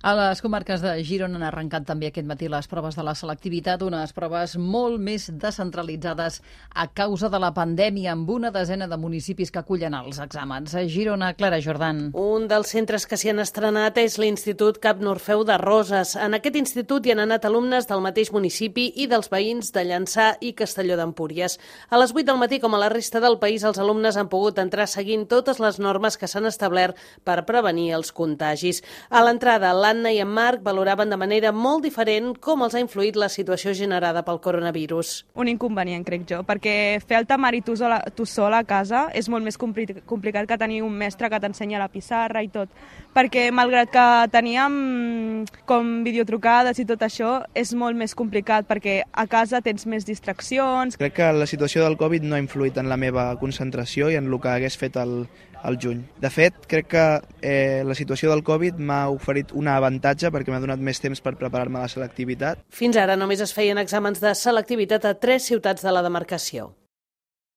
A les comarques de Girona han arrencat també aquest matí les proves de la selectivitat, unes proves molt més descentralitzades a causa de la pandèmia, amb una desena de municipis que acullen els exàmens. A Girona, Clara Jordan. Un dels centres que s'hi han estrenat és l'Institut Cap Norfeu de Roses. En aquest institut hi han anat alumnes del mateix municipi i dels veïns de Llançà i Castelló d'Empúries. A les 8 del matí, com a la resta del país, els alumnes han pogut entrar seguint totes les normes que s'han establert per prevenir els contagis. A l'entrada, l'Anna i en Marc valoraven de manera molt diferent com els ha influït la situació generada pel coronavirus. Un inconvenient, crec jo, perquè fer el temari tu sola a casa és molt més complicat que tenir un mestre que t'ensenya la pissarra i tot, perquè malgrat que teníem com videotrucades i tot això, és molt més complicat perquè a casa tens més distraccions. Crec que la situació del Covid no ha influït en la meva concentració i en el que hagués fet al juny. De fet, crec que la situació del Covid m'ha oferit un avantatge perquè m'ha donat més temps per preparar-me a la selectivitat. Fins ara només es feien exàmens de selectivitat a 3 ciutats de la demarcació.